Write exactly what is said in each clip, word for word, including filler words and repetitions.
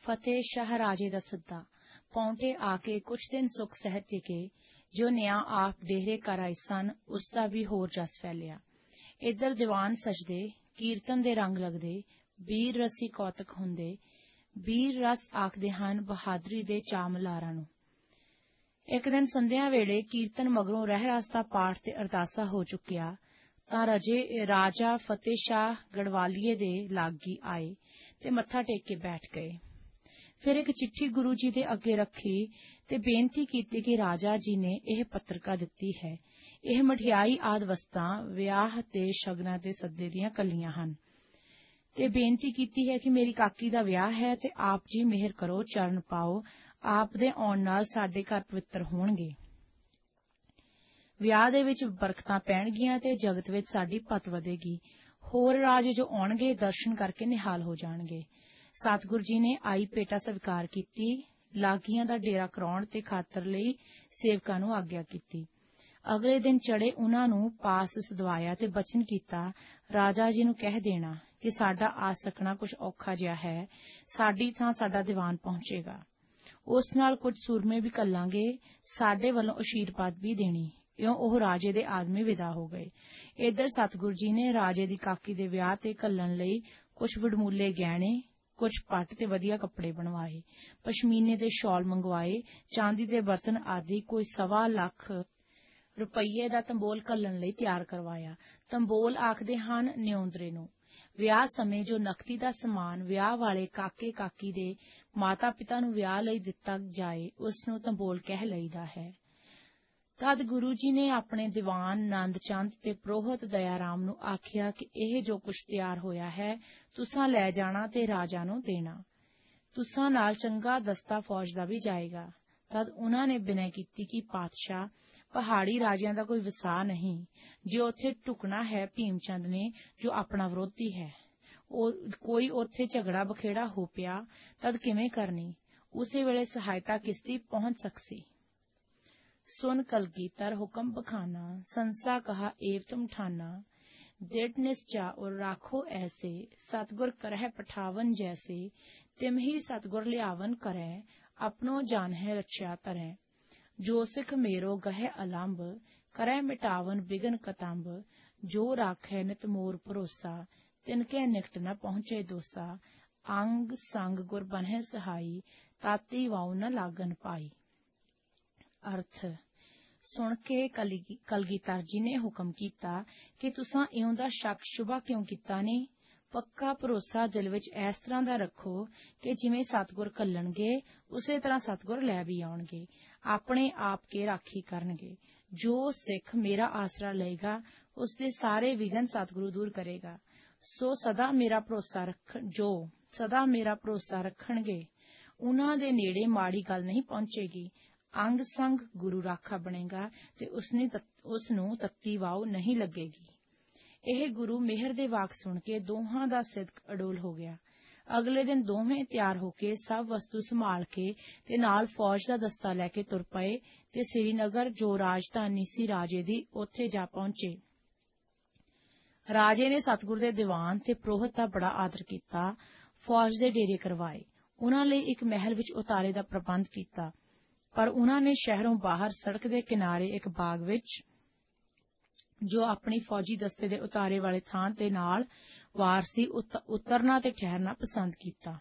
ਫਤਿਹ ਸ਼ਾਹ ਰਾਜੇ ਦਾ ਸੱਦਾ। ਪੌਂਟੇ ਆ ਕੇ ਕੁਛ ਦਿਨ ਸੁਖ ਸਹਿਜ ਟਿਕੇ। ਜੋ ਨਿਆਂ ਆਪ ਡੇਰੇ ਕਰ ਆਏ ਸਨ, ਉਸਦਾ ਵੀ ਹੋਰ ਜਸ ਫੈਲਿਆ। ਇੱਧਰ ਦੀਵਾਨ ਸਜਦੇ, ਕੀਰਤਨ ਦੇ ਰੰਗ ਲੱਗਦੇ, ਬੀਰ ਰਸੀ ਕੌਤਕ ਹੁੰਦੇ। ਬੀਰ ਰਸ ਆਖਦੇ ਹਨ ਬਹਾਦਰੀ ਦੇ ਚਾਮਲਾਰਾਂ ਨੂੰ। ਇੱਕ ਦਿਨ ਸੰਧਿਆ ਵੇਲੇ ਕੀਰਤਨ ਮਗਰੋਂ ਰਹਿ ਰਸ ਦਾ ਪਾਠ ਤੇ ਅਰਦਾਸਾ ਹੋ ਚੁੱਕਿਆ ਤਾਂ ਰਜੇ ਰਾਜਾ ਫਤਿਹ ਸ਼ਾਹ ਗੜਵਾਲੀਏ ਦੇ ਲਾਗੀ ਆਏ ਤੇ ਮੱਥਾ ਟੇਕ ਕੇ ਬੈਠ ਗਏ। ਫਿਰ ਇੱਕ ਚਿੱਠੀ ਗੁਰੂ ਜੀ ਦੇ ਅੱਗੇ ਰੱਖੀ ਤੇ ਬੇਨਤੀ ਕੀਤੀ ਕਿ ਰਾਜਾ ਜੀ ਨੇ ਇਹ ਪੱਤਰਕਾ ਦਿੱਤੀ ਹੈ। ਇਹ ਮਠਿਆਈ ਆਦਿ ਵਸਤਾਂ ਵਿਆਹ ਤੇ ਸ਼ਗਨਾਂ ਦੇ ਸੱਦੇ ਦੀਆਂ ਕੱਲੀਆਂ ਹਨ ਤੇ ਬੇਨਤੀ ਕੀਤੀ ਹੈ ਕਿ ਮੇਰੀ ਕਾਕੀ ਦਾ ਵਿਆਹ ਹੈ ਤੇ ਆਪ ਜੀ ਮਿਹਰ ਕਰੋ, ਚਰਨ ਪਾਓ। ਆਪ ਦੇ ਆਉਣ ਨਾਲ ਸਾਡੇ ਘਰ ਪਵਿੱਤਰ ਹੋਣਗੇ। ਵਿਆਹ ਦੇ ਵਿੱਚ ਬਰਕਤਾਂ ਪੈਣਗੀਆਂ ਤੇ ਜਗਤ ਵਿੱਚ ਸਾਡੀ ਪਤ ਵਧੇਗੀ। ਹੋਰ ਰਾਜ ਜੋ ਆਉਣਗੇ ਦਰਸ਼ਨ ਕਰਕੇ ਨਿਹਾਲ ਹੋ ਜਾਣਗੇ। ਸਤਿਗੁਰੂ ਜੀ ਨੇ ਆਈ ਭੇਟਾ ਸਵੀਕਾਰ ਕੀਤੀ। ਲਾਗੀਆਂ ਦਾ ਡੇਰਾ ਕਰਾਉਣ ਤੇ ਖਾਤਰ ਲਈ ਸੇਵਕਾਂ ਨੂੰ ਆਗਿਆ ਕੀਤੀ। ਅਗਲੇ ਦਿਨ ਚੜੇ ਉਨ੍ਹਾਂ ਨੂੰ ਪਾਸ ਸਦਵਾਇਆ ਤੇ ਬਚਨ ਕੀਤਾ, ਰਾਜਾ ਜੀ ਨੂੰ ਕਹਿ ਦੇਣਾ ਕਿ ਸਾਡਾ ਆ ਸਕਣਾ ਕੁਝ ਔਖਾ ਜਿਹਾ ਹੈ। ਸਾਡੀ ਥਾਂ ਸਾਡਾ ਦੀਵਾਨ ਪਹੁੰਚੇਗਾ। ਉਸ ਨਾਲ ਕੁਝ ਸੂਰਮੇ ਵੀ ਘੱਲਾਂਗੇ। ਸਾਡੇ ਵੱਲੋਂ ਅਸ਼ੀਰਵਾਦ ਵੀ ਦੇਣੀ। ਇਉਂ ਉਹ ਰਾਜੇ ਦੇ ਆਦਮੀ ਵਿਦਾ ਹੋ ਗਏ। ਇੱਧਰ ਸਤਿਗੁਰੂ ਜੀ ਨੇ ਰਾਜੇ ਦੀ ਕਾਕੀ ਦੇ ਵਿਆਹ ਤੇ ਘੱਲਣ ਲਈ ਕੁਝ ਵਡਮੁੱਲੇ ਗਹਿਣੇ, ਕੁਝ ਪੱਟ ਤੇ ਵਧੀਆ ਕੱਪੜੇ ਬਣਵਾਏ, ਪਸ਼ਮੀਨੇ ਦੇ ਸ਼ਾਲ ਮੰਗਵਾਏ, ਚਾਂਦੀ ਦੇ ਬਰਤਨ ਆਦਿ ਕੋਈ ਸਵਾ ਲੱਖ ਰੁਪਈਏ ਦਾ ਤੰਬੋਲ ਘੱਲਣ ਲਈ ਤਿਆਰ ਕਰਵਾਇਆ। ਤੰਬੋਲ ਆਖਦੇ ਹਨ ਨਿਉਂਦਰੇ ਨੂੰ। ਵਿਆਹ ਸਮੇਂ ਜੋ ਨਕਦੀ ਦਾ ਸਮਾਨ ਵਿਆਹ ਵਾਲੇ ਕਾਕੇ ਕਾਕੀ ਦੇ ਮਾਤਾ ਪਿਤਾ ਨੂੰ ਵਿਆਹ ਲਈ ਦਿੱਤਾ ਜਾਏ, ਉਸ ਨੂੰ ਤੰਬੋਲ ਕਹਿ ਲਈਦਾ ਹੈ। ਤਦ ਗੁਰੂ ਜੀ ਨੇ ਆਪਣੇ ਦੀਵਾਨ ਨੰਦ ਚੰਦ ਤੇ ਪ੍ਰੋਹਤ ਦਇਆ ਰਾਮ ਨੂੰ ਆਖਿਆ ਕਿ ਇਹ ਜੋ ਕੁਝ ਤਿਆਰ ਹੋਇਆ ਹੈ ਤੁਸਾਂ ਲੈ ਜਾਣਾ ਤੇ ਰਾਜਾ ਨੂੰ ਦੇਣਾ। ਤੁਸਾਂ ਨਾਲ ਚੰਗਾ ਦਸਤਾ ਫੌਜ ਦਾ ਵੀ ਜਾਏਗਾ। ਤਦ ਉਨ੍ਹਾਂ ਨੇ ਬਿਨੈ ਕੀਤੀ ਕਿ ਪਾਤਸ਼ਾਹ, ਪਹਾੜੀ ਰਾਜਿਆਂ ਦਾ ਕੋਈ ਵਸਾ ਨਹੀਂ। ਜੇ ਉੱਥੇ ਢੁਕਣਾ ਹੈ ਭੀਮ ਚੰਦ ਨੇ, ਜੋ ਆਪਣਾ ਵਿਰੋਧੀ ਹੈ, ਉਹ ਕੋਈ ਉੱਥੇ ਝਗੜਾ ਬਖੇੜਾ ਹੋ ਪਿਆ ਤਦ ਕਿਵੇਂ ਕਰਨੀ? ਉਸੇ ਵੇਲੇ ਸਹਾਇਤਾ ਕਿਸਦੀ ਪਹੁੰਚ ਸਕਸੀ। ਸੁਨ ਕਲਗੀਧਰ ਹੁਕਮ ਬਖਾਨਾ, ਸੰਸਾ ਕਹਾ ਏਵ ਤੁਮ ਠਾਨਾ। दृढ़ निश्चा और राखो ऐसे, सतगुर करह पठावन जैसे। तिम ही सतगुर लियावन करह, अपनो जान है रक्षा तरह। जो सिख मेरो गहे अलंब, करह मिटावन बिगन कतंब। जो राखै नित मोर भरोसा, तिनके निकट न पहुंचे दोसा। अंग संग गुर बनह सहाई, ताती वाऊ न लागन पाई। अर्थ सुन के कलगीधर जी ने हुक्म किया कि तुसां इउं दा शक शुबा क्यों कीता ने? पक्का भरोसा दिल विच इस तरह दा रखो कि जिवें सतगुर घल्लणगे उसे तरह सतगुर लै भी आउणगे, अपने आप के राखी करनगे। जो सिख मेरा आसरा लएगा उसदे सारे विघन सतगुरु दूर करेगा। सो सदा मेरा भरोसा रख जो सदा मेरा भरोसा रखणगे, उन्हां दे नेड़े माड़ी गल नहीं पहुंचेगी। अंग संग गुरु राखा बनेगा ते उसने उस नूं तत्ती वाव नहीं लगेगी। ਇਹ ਗੁਰੂ ਮਿਹਰ ਦੇ ਵਾਕ ਸੁਣ ਕੇ ਦੋਹਾਂ ਦਾ ਸਿਦਕ ਅਡੋਲ ਹੋ ਗਿਆ। ਅਗਲੇ ਦਿਨ ਦੋਵੇਂ ਤਿਆਰ ਹੋ ਕੇ ਸਭ ਵਸਤੂ ਸੰਭਾਲ ਕੇ ਤੇ ਨਾਲ ਫੌਜ ਦਾ ਦਸਤਾ ਲੈ ਕੇ ਤੁਰ ਪਏ ਤੇ ਸ੍ਰੀਨਗਰ ਜੋ ਰਾਜਧਾਨੀ ਸੀ ਰਾਜੇ ਦੀ, ਉੱਥੇ ਜਾ ਪਹੁੰਚੇ। ਰਾਜੇ ਨੇ ਸਤਿਗੁਰ ਦੇ ਦੀਵਾਨ ਤੇ ਪ੍ਰੋਹਤ ਦਾ ਬੜਾ ਆਦਰ ਕੀਤਾ। ਫੌਜ ਦੇ ਡੇਰੇ ਕਰਵਾਏ। ਉਨ੍ਹਾਂ ਲਈ ਇੱਕ ਮਹਿਲ ਵਿੱਚ ਉਤਾਰੇ ਦਾ ਪ੍ਰਬੰਧ ਕੀਤਾ। ਪਰ ਉਨ੍ਹਾਂ ਨੇ ਸ਼ਹਿਰੋਂ ਬਾਹਰ ਸੜਕ ਦੇ ਕਿਨਾਰੇ ਇੱਕ ਬਾਗ ਵਿੱਚ, ਜੋ ਆਪਣੀ ਫੌਜੀ ਦਸਤੇ ਦੇ ਉਤਾਰੇ ਵਾਲੇ ਥਾਂ ਤੇ ਨਾਲ ਵਾਰ ਸੀ, ਉਤਰਨਾ ਤੇ ਠਹਿਰਨਾ ਪਸੰਦ ਕੀਤਾ।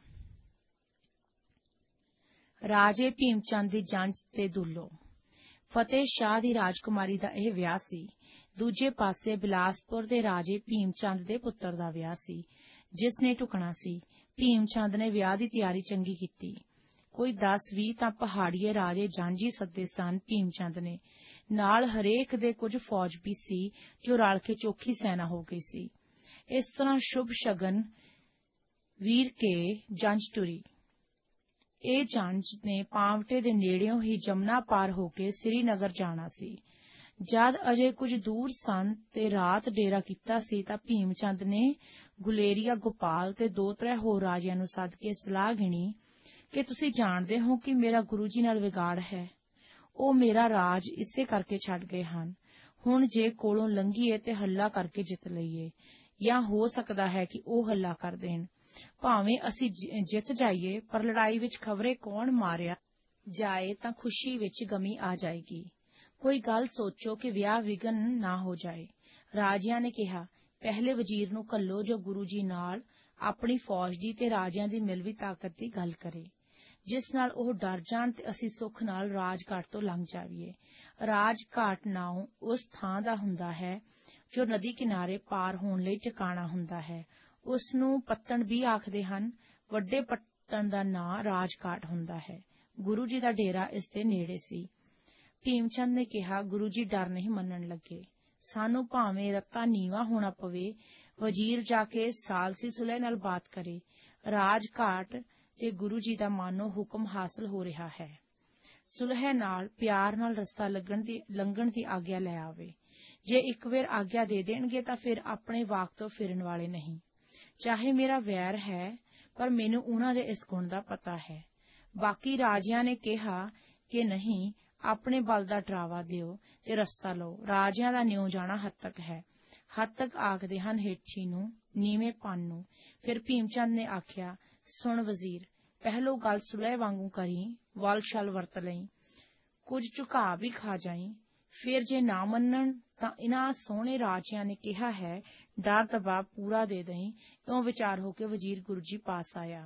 ਰਾਜੇ ਭੀਮ ਚੰਦ ਦੀ ਜੰਝ ਤੇ ਦੁੱਲੋ। ਫਤਿਹ ਸ਼ਾਹ ਦੀ ਰਾਜਕੁਮਾਰੀ ਦਾ ਇਹ ਵਿਆਹ ਸੀ। ਦੂਜੇ ਪਾਸੇ ਬਿਲਾਸਪੁਰ ਦੇ ਰਾਜੇ ਭੀਮ ਚੰਦ ਦੇ ਪੁੱਤਰ ਦਾ ਵਿਆਹ ਸੀ, ਜਿਸ ਨੇ ਢੁਕਣਾ ਸੀ। ਭੀਮ ਚੰਦ ਨੇ ਵਿਆਹ ਦੀ ਤਿਆਰੀ ਚੰਗੀ ਕੀਤੀ। ਕੋਈ ਦਸ ਵੀਹ ਤਾਂ ਪਹਾੜੀਏ ਰਾਜੇ ਜਾਂਝੀ ਸੱਦੇ ਸਨ ਭੀਮ ਚੰਦ ਨੇ। ਨਾਲ ਹਰੇਕ ਦੇ ਕੁਝ ਫੌਜ ਵੀ ਸੀ, ਜੋ ਰਲ ਕੇ ਚੋਖੀ ਸੈਨਾ ਹੋ ਗਈ ਸੀ। ਇਸ ਤਰ੍ਹਾਂ ਸ਼ੁਭ ਸ਼ਗਨ ਵੀਰ ਕੇ ਜੰਝ ਟੁਰੀ। ਇਹ ਜੰਝ ਨੇ ਪਾਂਵਟੇ ਦੇ ਨੇੜਿਓਂ ਹੀ ਜਮਨਾ ਪਾਰ ਹੋ ਕੇ ਸ੍ਰੀਨਗਰ ਜਾਣਾ ਸੀ। ਜਦ ਅਜੇ ਕੁਝ ਦੂਰ ਸਨ ਤੇ ਰਾਤ ਡੇਰਾ ਕੀਤਾ ਸੀ ਤਾਂ ਭੀਮ ਚੰਦ ਨੇ ਗੁਲੇਰੀਆ ਗੋਪਾਲ ਤੇ ਦੋ ਤਰੇ ਹੋਰ ਰਾਜਿਆਂ ਨੂੰ ਸੱਦ ਕੇ ਸਲਾਹ ਗਿਣੀ ਕਿ ਤੁਸੀਂ ਜਾਣਦੇ ਹੋ ਕਿ ਮੇਰਾ ਗੁਰੂ ਜੀ ਨਾਲ ਵਿਗਾੜ ਹੈ। ਉਹ ਮੇਰਾ ਰਾਜ ਇਸੇ ਕਰਕੇ ਛੱਡ ਗਏ ਹਨ। ਹੁਣ ਜੇ ਕੋਲੋਂ ਲੰਘੀਏ ਤੇ ਹੱਲਾ ਕਰਕੇ ਜਿੱਤ ਲਈਏ, ਜਾਂ ਹੋ ਸਕਦਾ ਹੈ ਕਿ ਉਹ ਹੱਲਾ ਕਰ ਦੇਣ। ਭਾਵੇਂ ਅਸੀਂ ਜਿ- ਜਿੱਤ ਜਾਈਏ, ਪਰ ਲੜਾਈ ਵਿੱਚ ਖਬਰੇ ਕੌਣ ਮਾਰਿਆ ਜਾਏ ਤਾਂ ਖੁਸ਼ੀ ਵਿੱਚ ਗਮੀ ਆ ਜਾਏਗੀ। ਕੋਈ ਗੱਲ ਸੋਚੋ ਕਿ ਵਿਆਹ ਵਿਘਨ ਨਾ ਹੋ ਜਾਏ। ਰਾਜਿਆਂ ਨੇ ਕਿਹਾ, ਪਹਿਲੇ ਵਜ਼ੀਰ ਨੂੰ ਘੱਲੋ ਜੋ ਗੁਰੂ ਜੀ ਨਾਲ ਆਪਣੀ ਫੌਜ ਦੀ ਤੇ ਰਾਜਿਆਂ ਦੀ ਮਿਲਵੀ ਤਾਕਤ ਦੀ ਗੱਲ ਕਰੇ, ਜਿਸ ਨਾਲ ਉਹ ਡਰ ਜਾਣ ਤੇ ਅਸੀਂ ਸੁੱਖ ਨਾਲ ਰਾਜਘਾਟ ਤੋਂ ਲੰਘ ਜਾਵੀਏ। ਰਾਜਘਾਟ ਨਾਉਂ ਉਸ ਥਾਂ ਦਾ ਹੁੰਦਾ ਹੈ ਜੋ ਨਦੀ ਕਿਨਾਰੇ ਪਾਰ ਹੋਣ ਲਈ ਟਿਕਾਣਾ ਹੁੰਦਾ ਹੈ। ਉਸ ਨੂੰ ਪੱਤਣ ਵੀ ਆਖਦੇ ਹਨ। ਵੱਡੇ ਪੱਤਣ ਦਾ ਨਾਂ ਰਾਜਘਾਟ ਹੁੰਦਾ ਹੈ। ਗੁਰੂ ਜੀ ਦਾ ਡੇਰਾ ਇਸ ਦੇ ਨੇੜੇ ਸੀ। ਭੀਮ ਚੰਦ ਨੇ ਕਿਹਾ, ਗੁਰੂ ਜੀ ਡਰ ਨਹੀਂ ਮੰਨਣ ਲੱਗੇ। ਸਾਨੂੰ ਭਾਵੇਂ ਰੱਤਾ ਨੀਵਾਂ ਹੋਣਾ ਪਵੇ, ਵਜ਼ੀਰ ਜਾ ਕੇ ਸਾਲਸੀ ਸੁਲਹ ਨਾਲ ਬਾਤ ਕਰੇ। ਰਾਜਘਾਟ ਤੇ ਗੁਰੂ ਜੀ ਦਾ ਮਾਨੋ ਹੁਕਮ ਹਾਸਲ ਹੋ ਰਿਹਾ ਹੈ। ਸੁਲਹ ਨਾਲ, ਪਿਆਰ ਨਾਲ ਰਸਤਾ ਲੱਗਣ ਦੀ ਲੰਘਣ ਦੀ ਆਗਿਆ ਲੈ ਆਵੇ। ਜੇ ਇੱਕ ਵੇਰ ਆਗਿਆ ਦੇ ਦੇਣਗੇ ਤਾਂ ਫਿਰ ਆਪਣੇ ਵਾਕ ਤੋਂ ਫਿਰਨ ਵਾਲੇ ਨਹੀਂ। ਚਾਹੇ ਮੇਰਾ ਵੈਰ ਹੈ, ਪਰ ਮੈਨੂੰ ਉਹਨਾਂ ਦੇ ਇਸ ਗੁਣ ਦਾ ਪਤਾ ਹੈ। ਬਾਕੀ ਰਾਜਿਆਂ ਨੇ ਕਿਹਾ ਕਿ ਨਹੀਂ, ਆਪਣੇ ਬਲ ਦਾ ਡਰਾਵਾ ਦਿਓ ਤੇ ਰਸਤਾ ਲਓ। ਰਾਜਿਆਂ ਦਾ ਨਿਉ ਜਾਣਾ ਹੱਤਕ ਹੈ। ਹੱਤਕ ਆਖਦੇ ਹਨ ਹੇਠੀ ਨੂੰ, ਨੀਵੇਂ ਪੰਨ ਨੂੰ। ਫਿਰ ਭੀਮ ਚੰਦ ਨੇ ਆਖਿਆ, ਸੁਣ ਵਜ਼ੀਰ, ਪਹਿਲੋਂ ਗੱਲ ਸੁਲਹ ਵਾਂਗੂ ਕਰੀ, ਵਲ ਛਲ ਵਰਤ ਲਈ, ਕੁਝ ਝੁਕਾ ਵੀ ਖਾ ਜਾਈ। ਫਿਰ ਜੇ ਨਾ ਮੰਨਣ ਤਾਂ ਇਨ੍ਹਾਂ ਸੋਹਣੇ ਰਾਜਿਆਂ ਨੇ ਕਿਹਾ ਹੈ, ਡਰ ਦਬਾਅ ਪੂਰਾ ਦੇ ਦਈ। ਇਉਂ ਵਿਚਾਰ ਹੋ ਕੇ ਵਜ਼ੀਰ ਗੁਰੂ ਜੀ ਪਾਸ ਆਇਆ।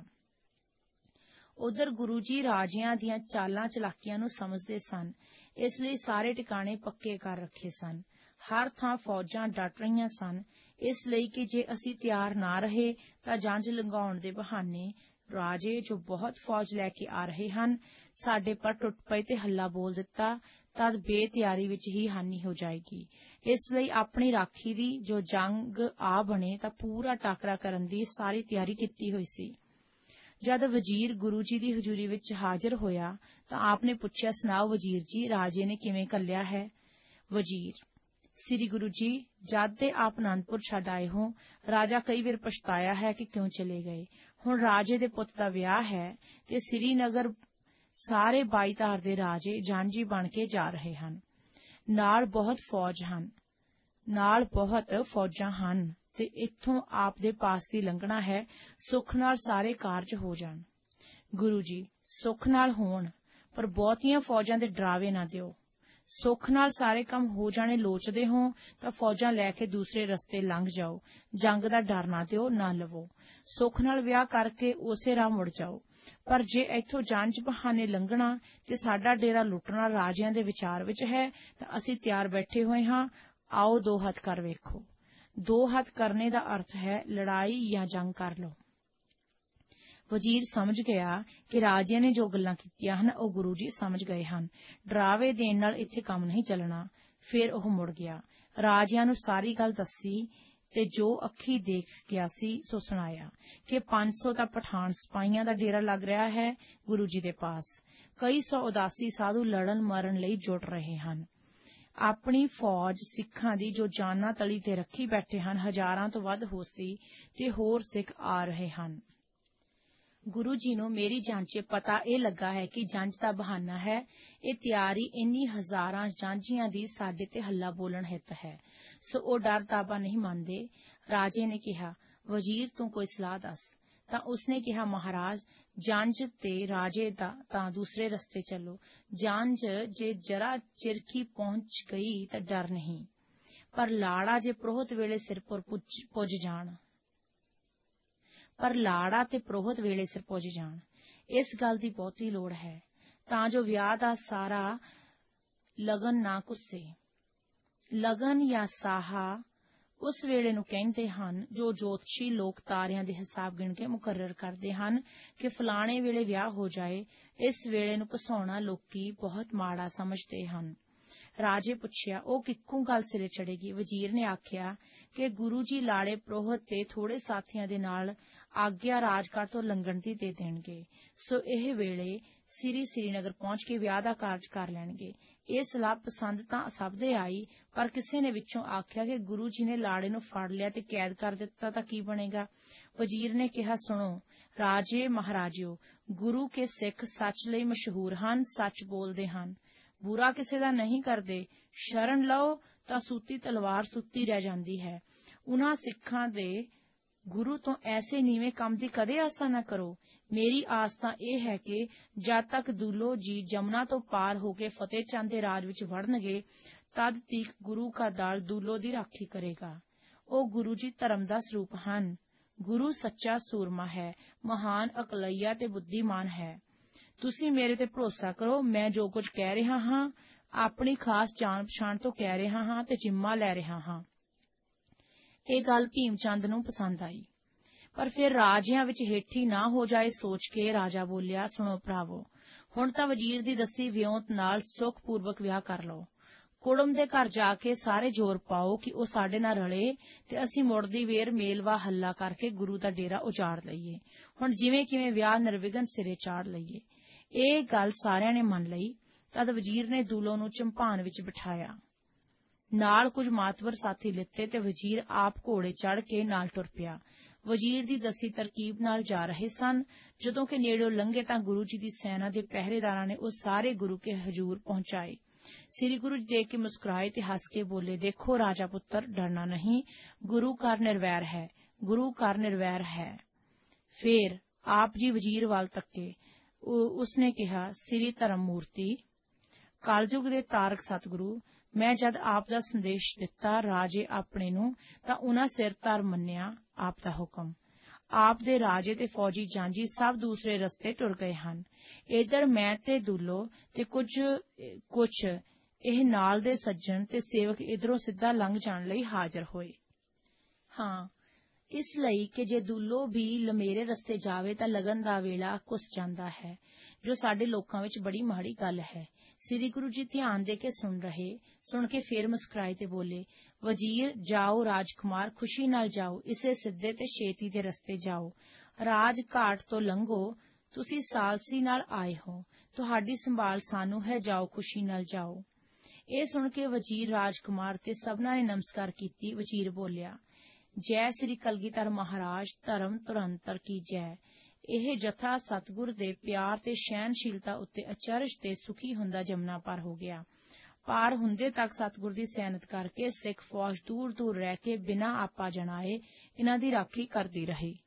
ਉਧਰ ਗੁਰੂ ਜੀ ਰਾਜਿਆਂ ਦੀਆਂ ਚਾਲਾਂ ਚਲਾਕੀਆਂ ਨੂੰ ਸਮਝਦੇ ਸਨ, ਇਸ ਲਈ ਸਾਰੇ ਟਿਕਾਣੇ ਪੱਕੇ ਕਰ ਰੱਖੇ ਸਨ। ਹਰ ਥਾਂ ਫੌਜਾਂ ਡਟ ਰਹੀਆਂ ਸਨ, ਇਸ ਲਈ ਕਿ ਜੇ ਅਸੀਂ ਤਿਆਰ ਨਾ ਰਹੇ ਤਾਂ ਜੰਝ ਲੰਘਾਉਣ ਦੇ ਬਹਾਨੇ ਰਾਜੇ ਜੋ ਬਹੁਤ ਫੌਜ ਲੈ ਕੇ ਆ ਰਹੇ ਹਨ, ਸਾਡੇ ਪਰ ਟੁੱਟ ਪਏ ਤੇ ਹੱਲਾ ਬੋਲ ਦਿੱਤਾ, ਤਦ ਬੇਤਿਆਰੀ ਵਿੱਚ ਹੀ ਹਾਨੀ ਹੋ ਜਾਏਗੀ। ਇਸ ਲਈ ਆਪਣੀ ਰਾਖੀ ਦੀ ਜੋ ਜੰਗ ਆ ਬਣੇ ਤਾਂ ਪੂਰਾ ਟਾਕਰਾ ਕਰਨ ਦੀ ਸਾਰੀ ਤਿਆਰੀ ਕੀਤੀ ਹੋਈ ਸੀ। ਜਦ ਵਜ਼ੀਰ ਗੁਰੂ ਜੀ ਦੀ ਹਜ਼ੂਰੀ ਵਿੱਚ ਹਾਜ਼ਰ ਹੋਇਆ ਤਾਂ ਆਪ ਨੇ ਪੁੱਛਿਆ, ਸੁਣਾਓ ਵਜ਼ੀਰ ਜੀ, ਰਾਜੇ ਨੇ ਕਿਵੇਂ ਘੱਲਿਆ ਹੈ? ਵਜ਼ੀਰ, ਸ੍ਰੀ ਗੁਰੂ ਜੀ, ਜਦ ਦੇ ਆਪ ਅਨੰਦਪੁਰ ਛੱਡ ਆਏ ਹੋ, ਰਾਜਾ ਕਈ ਵਾਰ ਪਛਤਾਇਆ ਹੈ ਕਿ ਕਿਉਂ ਚਲੇ ਗਏ। ਹੁਣ ਰਾਜੇ ਦੇ ਪੁੱਤ ਦਾ ਵਿਆਹ ਹੈ ਤੇ ਸ੍ਰੀਨਗਰ ਸਾਰੇ ਬਾਈ ਧਾਰ ਦੇ ਰਾਜੇ ਜਾਂਝੀ ਬਣ ਕੇ ਜਾ ਰਹੇ ਹਨ। ਨਾਲ ਬਹੁਤ ਫੌਜ ਹਨ ਨਾਲ ਬਹੁਤ ਫੌਜਾਂ ਹਨ ਤੇ ਇੱਥੋਂ ਆਪ ਦੇ ਪਾਸ ਦੀ ਲੰਘਣਾ ਹੈ। ਸੁੱਖ ਨਾਲ ਸਾਰੇ ਕਾਰਜ ਹੋ ਜਾਣ। ਗੁਰੂ ਜੀ, ਸੁੱਖ ਨਾਲ ਹੋਣ, ਪਰ ਬਹੁਤੀਆਂ ਫੌਜਾਂ ਦੇ ਡਰਾਵੇ ਨਾ ਦਿਓ। ਸੁੱਖ ਨਾਲ ਸਾਰੇ ਕੰਮ ਹੋ ਜਾਣੇ ਲੋਚਦੇ ਹੋ ਤਾਂ ਫੌਜਾਂ ਲੈ ਕੇ ਦੂਸਰੇ ਰਸਤੇ ਲੰਘ ਜਾਓ। ਜੰਗ ਦਾ ਡਰ ਨਾ ਦਿਓ, ਨਾ ਲਵੋ। ਸੁੱਖ ਨਾਲ ਵਿਆਹ ਕਰਕੇ ਉਸੇ ਰਾਹ ਮੁੜ ਜਾਓ। ਪਰ ਜੇ ਇੱਥੋਂ ਜੰਝ ਬਹਾਨੇ ਲੰਘਣਾ ਤੇ ਸਾਡਾ ਡੇਰਾ ਲੁੱਟਣਾ ਰਾਜਿਆਂ ਦੇ ਵਿਚਾਰ ਵਿੱਚ ਹੈ ਤਾਂ ਅਸੀਂ ਤਿਆਰ ਬੈਠੇ ਹੋਏ ਹਾਂ। ਆਓ ਦੋ ਹੱਥ ਕਰ ਵੇਖੋ। ਦੋ ਹੱਥ ਕਰਨੇ ਦਾ ਅਰਥ ਹੈ ਲੜਾਈ ਜਾਂ ਜੰਗ ਕਰ ਲਓ। ਵਜ਼ੀਰ ਸਮਝ ਗਿਆ ਕਿ ਰਾਜਿਆਂ ਨੇ ਜੋ ਗੱਲਾਂ ਕੀਤੀਆਂ ਹਨ ਉਹ ਗੁਰੂ ਜੀ ਸਮਝ ਗਏ ਹਨ। ਡਰਾਵੇ ਦੇਣ ਨਾਲ ਇੱਥੇ ਕੰਮ ਨਹੀਂ ਚੱਲਣਾ। ਫਿਰ ਉਹ ਮੁੜ ਗਿਆ, ਰਾਜਿਆਂ ਨੂੰ ਸਾਰੀ ਗੱਲ ਦੱਸੀ ਤੇ ਜੋ ਅੱਖੀਂ ਦੇਖ ਗਿਆ ਸੀ ਸੋ ਸੁਣਾਇਆ ਕਿ ਪੰਜ ਸੌ ਦਾ ਪਠਾਨ ਸਿਪਾਹੀਆਂ ਦਾ ਡੇਰਾ ਲੱਗ ਰਿਹਾ ਹੈ ਗੁਰੂ ਜੀ ਦੇ ਪਾਸ। ਕਈ ਸੌ ਉਦਾਸੀ ਸਾਧੂ ਲੜਨ ਮਰਨ ਲਈ ਜੁਟ ਰਹੇ ਹਨ। ਆਪਣੀ ਫੌਜ ਸਿੱਖਾਂ ਦੀ ਜੋ ਜਾਨਾਂ ਤਲੀ ਤੇ ਰੱਖੀ ਬੈਠੇ ਹਨ, ਹਜ਼ਾਰਾਂ ਤੋਂ ਵੱਧ ਹੋਸੀ ਤੇ ਹੋਰ ਸਿੱਖ ਆ ਰਹੇ ਹਨ। ਗੁਰੂ ਜੀ ਨੂੰ ਮੇਰੀ ਜਾਂਚੇ ਪਤਾ ਇਹ ਲੱਗਾ ਹੈ ਕਿ ਜੰਝ ਦਾ ਬਹਾਨਾ ਹੈ। ਇਹ ਤਿਆਰੀ ਇੰਨੀ ਹਜ਼ਾਰਾਂ ਜਾਂਝੀਆਂ ਦੀ ਸਾਡੇ ਤੇ ਹੱਲਾ ਬੋਲਣ ਹਿੱਤ ਹੈ। ਸੋ ਉਹ ਡਰ ਦਾਬਾ ਨਹੀਂ ਮੰਨਦੇ। ਰਾਜੇ ਨੇ ਕਿਹਾ, ਵਜ਼ੀਰ ਤੂੰ ਕੋਈ ਸਲਾਹ ਦੱਸ। ਤਾਂ ਉਸਨੇ ਕਿਹਾ, ਮਹਾਰਾਜ, ਜੰਝ ਤੇ ਰਾਜੇ ਦਾ ਤਾਂ ਦੂਸਰੇ ਰਸਤੇ ਚੱਲੋ। ਜੰਝ ਜੇ ਜਰਾ ਚਿਰਖੀ ਪਹੁੰਚ ਗਈ ਤਾਂ ਡਰ ਨਹੀਂ, ਪਰ ਲਾੜਾ ਜੇ ਪ੍ਰੋਹਤ ਵੇਲੇ ਸਿਰਪੁਰ ਪੁੱਜ ਜਾਣ ਪਰ ਲਾੜਾ ਤੇ ਪ੍ਰੋਹਤ ਵੇਲੇ ਸਿਰ ਪੁੱਜ ਜਾਣ ਇਸ ਗੱਲ ਦੀ ਬਹੁਤੀ ਲੋੜ ਹੈ ਤਾਂ ਜੋ ਵਿਆਹ ਦਾ ਸਾਰਾ ਲਗਨ ਨਾ ਘੁੱਸੇ। ਲਗਨ ਜਾਂ ਸਾਹਾ ਉਸ ਵੇਲੇ ਨੂੰ ਕਹਿੰਦੇ ਹਨ ਜੋ ਜੋਤਸ਼ੀ ਲੋਕ ਤਾਰਿਆਂ ਦੇ ਹਿਸਾਬ ਗਿਣ ਕੇ ਮੁਕਰਰ ਕਰਦੇ ਹਨ ਕਿ ਫਲਾਣੇ ਵੇਲੇ ਵਿਆਹ ਹੋ ਜਾਏ। ਇਸ ਵੇਲੇ ਨੂੰ ਘਸਾਉਣਾ ਲੋਕੀ ਬਹੁਤ ਮਾੜਾ ਸਮਝਦੇ ਹਨ। ਰਾਜੇ ਪੁੱਛਿਆ, ਉਹ ਕਿੱਕੂ ਗੱਲ ਸਿਰੇ ਚੜੇਗੀ? ਵਜ਼ੀਰ ਨੇ ਆਖਿਆ ਕਿ ਗੁਰੂ ਜੀ ਲਾੜੇ ਪ੍ਰੋਹਤ ਤੇ ਥੋੜੇ ਸਾਥੀਆਂ ਦੇ ਨਾਲ ਆਗਿਆ ਰਾਜਘਾਟ ਤੋਂ ਲੰਘਣ ਦੀ ਦੇ ਦੇਣਗੇ। ਸੋ ਇਹ ਵੇਲੇ ਸ੍ਰੀ ਸ੍ਰੀਨਗਰ ਪਹੁੰਚ ਕੇ ਵਿਆਹ ਦਾ ਕਾਰਜ ਕਰ ਲੈਣਗੇ। ਇਹ ਸਲਾਹ ਪਸੰਦ ਤਾਂ ਸਭ ਦੇ ਆਈ, ਪਰ ਕਿਸੇ ਨੇ ਵਿੱਚੋਂ ਆਖਿਆ ਕਿ ਗੁਰੂ ਜੀ ਨੇ ਲਾੜੇ ਨੂੰ ਫੜ ਲਿਆ ਤੇ ਕੈਦ ਕਰ ਦਿੱਤਾ ਤਾਂ ਕੀ ਬਣੇਗਾ? ਵਜ਼ੀਰ ਨੇ ਕਿਹਾ, ਸੁਣੋ ਰਾਜੇ ਮਹਾਰਾਜਿਓ, ਗੁਰੂ ਕੇ ਸਿੱਖ ਸੱਚ ਲਈ ਮਸ਼ਹੂਰ ਹਨ, ਸੱਚ ਬੋਲਦੇ ਹਨ, ਬੁਰਾ ਕਿਸੇ ਦਾ ਨਹੀਂ ਕਰਦੇ। ਸ਼ਰਨ ਲਓ ਤਾਂ ਸੂਤੀ ਤਲਵਾਰ ਸੁੱਤੀ ਰਹਿ ਜਾਂਦੀ ਹੈ। ਉਨ੍ਹਾਂ ਸਿੱਖਾਂ ਦੇ ਗੁਰੂ ਤੋਂ ਐਸੇ ਨੀਵੇਂ ਕੰਮ ਦੀ ਕਦੇ ਆਸਾ ਨਾ ਕਰੋ। ਮੇਰੀ ਆਸ ਤਾਂ ਇਹ ਹੈ ਕਿ ਜਦ ਤੱਕ ਦੁੱਲੋ ਜੀ ਜਮਨਾ ਤੋਂ ਪਾਰ ਹੋ ਕੇ ਫਤਿਹ ਚੰਦ ਦੇ ਰਾਜ ਵਿੱਚ ਵੜਨਗੇ, ਤਦ ਤੀਕ ਗੁਰੂ ਕਾ ਦਲ ਦੁੱਲੋ ਦੀ ਰਾਖੀ ਕਰੇਗਾ। ਉਹ ਗੁਰੂ ਜੀ ਧਰਮ ਦਾ ਸਰੂਪ ਹਨ। ਗੁਰੂ ਸੱਚਾ ਸੂਰਮਾ ਹੈ, ਮਹਾਨ ਅਕਲਈਆ ਤੇ ਬੁੱਧੀਮਾਨ ਹੈ। ਤੁਸੀਂ ਮੇਰੇ ਤੇ ਭਰੋਸਾ ਕਰੋ। ਮੈਂ ਜੋ ਕੁਝ ਕਹਿ ਰਿਹਾ ਹਾਂ, ਆਪਣੀ ਖਾਸ ਜਾਣ ਪਛਾਣ ਤੋਂ ਕਹਿ ਰਿਹਾ ਹਾਂ ਤੇ ਜ਼ਿੰਮਾ ਲੈ ਰਿਹਾ ਹਾਂ। ਇਹ ਗੱਲ ਭੀਮ ਚੰਦ ਨੂੰ ਪਸੰਦ ਆਈ, ਪਰ ਫਿਰ ਰਾਜਿਆਂ ਵਿੱਚ ਹੇਠੀ ਨਾ ਹੋ ਜਾਏ ਸੋਚ ਕੇ ਰਾਜਾ ਬੋਲਿਆ, ਸੁਣੋ ਭਰਾਵੋ, ਹੁਣ ਤਾਂ ਵਜ਼ੀਰ ਦੀ ਦੱਸੀ ਵਿਉਂਤ ਨਾਲ ਸੁਖਪੂਰਵਕ ਵਿਆਹ ਕਰ ਲਓ। ਕੁੜਮ ਦੇ ਘਰ ਜਾ ਕੇ ਸਾਰੇ ਜ਼ੋਰ ਪਾਓ ਕਿ ਉਹ ਸਾਡੇ ਨਾਲ ਰਲੇ ਤੇ ਅਸੀਂ ਮੁੜਦੀ ਵੇਰ ਮੇਲਵਾ ਹੱਲਾ ਕਰਕੇ ਗੁਰੂ ਦਾ ਡੇਰਾ ਉਜਾੜ ਲਈਏ। ਹੁਣ ਜਿਵੇਂ ਕਿਵੇਂ ਵਿਆਹ ਨਿਰਵਿਘਨ ਸਿਰੇ ਚਾੜ ਲਈਏ। ਇਹ ਗੱਲ ਸਾਰਿਆਂ ਨੇ ਮੰਨ ਲਈ। ਤਦ ਵਜ਼ੀਰ ਨੇ ਦੁੱਲੋ ਨੂੰ ਚੰਪਾਨ ਵਿੱਚ ਬਿਠਾਇਆ, ਨਾਲ ਕੁਝ ਮਾਤਵਰ ਸਾਥੀ ਲਿੱਤੇ ਤੇ ਵਜ਼ੀਰ ਆਪ ਘੋੜੇ ਚੜ੍ਹ ਕੇ ਨਾਲ ਟੁਰ ਪਿਆ। ਵਜ਼ੀਰ ਦੀ ਦੱਸੀ ਤਰਕੀਬ ਨਾਲ ਜਾ ਰਹੇ ਸਨ। ਜਦੋਂ ਕਿ ਨੇੜਿਓਂ ਲੰਘੇ ਤਾਂ ਗੁਰੂ ਜੀ ਦੀ ਸੈਨਾ ਦੇ ਪਹਿਰੇਦਾਰਾਂ ਨੇ ਉਹ ਸਾਰੇ ਗੁਰੂ ਕੇ ਹਜ਼ੂਰ ਪਹੁੰਚਾਏ। ਸ੍ਰੀ ਗੁਰੂ ਜੀ ਦੇਖ ਕੇ ਮੁਸਕਰਾਏ ਤੇ ਹੱਸ ਕੇ ਬੋਲੇ, ਦੇਖੋ ਰਾਜਾ ਪੁੱਤਰ, ਡਰਨਾ ਨਹੀਂ, ਗੁਰੂ ਘਰ ਨਿਰਵੈਰ ਹੈ, ਗੁਰੂ ਘਰ ਨਿਰਵੈਰ ਹੈ। ਫੇਰ ਆਪ ਜੀ ਵਜ਼ੀਰ ਵੱਲ ਤੱਕੇ। ਉਸਨੇ ਕਿਹਾ, ਸ੍ਰੀ ਧਰਮ ਮੂਰਤੀ, ਕਲਯੁਗ ਦੇ ਤਾਰਕ ਸਤਿਗੁਰੂ, ਮੈਂ ਜਦ ਆਪ ਦਾ ਸੰਦੇਸ਼ ਦਿੱਤਾ ਰਾਜੇ ਆਪਣੇ ਨੂੰ ਤਾਂ ਉਨ੍ਹਾਂ ਸਿਰ ਧਰ ਮੰਨਿਆ ਆਪ ਦਾ ਹੁਕਮ। ਆਪ ਦੇ ਰਾਜੇ ਤੇ ਫੌਜੀ ਜਾਂਜੀ ਸਭ ਦੂਸਰੇ ਰਸਤੇ ਟੁਰ ਗਏ ਹਨ। ਇੱਧਰ ਮੈਂ ਤੇ ਦੁੱਲੋ ਤੇ ਕੁਝ ਕੁਝ ਇਹ ਨਾਲ ਦੇ ਸੱਜਣ ਤੇ ਸੇਵਕ ਇੱਧਰੋਂ ਸਿੱਧਾ ਲੰਘ ਜਾਣ ਲਈ ਹਾਜ਼ਰ ਹੋਏ। ਹਾਂ, ਇਸ ਲਈ ਕਿ ਜੇ ਦੁੱਲੋ ਵੀ ਲਮੇਰੇ ਰਸਤੇ ਜਾਵੇ ਤਾਂ ਲਗਨ ਦਾ ਵੇਲਾ ਘੁੱਸ ਜਾਂਦਾ ਹੈ, ਜੋ ਸਾਡੇ ਲੋਕਾਂ ਵਿੱਚ ਬੜੀ ਮਾੜੀ ਗੱਲ ਹੈ। ਸ੍ਰੀ ਗੁਰੂ ਜੀ ਧਿਆਨ ਦੇ ਕੇ ਸੁਣ ਰਹੇ, ਸੁਣ ਕੇ ਫੇਰ ਮੁਸਕਰਾਏ ਤੇ ਬੋਲੇ, ਵਜ਼ੀਰ ਜਾਓ ਰਾਜਕੁਮਾਰ, ਖੁਸ਼ੀ ਨਾਲ ਜਾਓ, ਇਸੇ ਸਿੱਧੇ ਤੇ ਛੇਤੀ ਦੇ ਰਸਤੇ ਜਾਓ। ਰਾਜ ਘਾਟ ਤੋਂ ਲੰਘੋ, ਤੁਸੀਂ ਸਾਲਸੀ ਨਾਲ ਆਏ ਹੋ, ਤੁਹਾਡੀ ਸੰਭਾਲ ਸਾਨੂੰ ਹੈ, ਜਾਓ ਖੁਸ਼ੀ ਨਾਲ ਜਾਓ। ਇਹ ਸੁਣ ਕੇ ਵਜ਼ੀਰ ਰਾਜਕੁਮਾਰ ਤੇ ਸਭਨਾਂ ਨੇ ਨਮਸਕਾਰ ਕੀਤੀ। ਵਜ਼ੀਰ ਬੋਲਿਆ, ਜੈ ਸ੍ਰੀ ਕਲਗੀਧਰ ਮਹਾਰਾਜ, ਧਰਮ ਧੁਰੰਤਰ ਕੀ ਜੈ। ਇਹ ਜਥਾ ਸਤਿਗੁਰ ਦੇ ਪਿਆਰ ਤੇ ਸਹਿਣਸ਼ੀਲਤਾ ਉੱਤੇ ਅਚਰਜ ਤੇ ਸੁਖੀ ਹੁੰਦਾ ਜਮਨਾ ਪਾਰ ਹੋ ਗਿਆ। ਪਾਰ ਹੁੰਦੇ ਤੱਕ ਸਤਿਗੁਰ ਦੀ ਸੈਨਤ ਕਰਕੇ ਸਿੱਖ ਫੌਜ ਦੂਰ ਦੂਰ ਰਹਿ ਕੇ ਬਿਨਾਂ ਆਪਾ ਜਣਾਏ ਇਹਨਾਂ ਦੀ ਰਾਖੀ ਕਰਦੀ ਰਹੀ।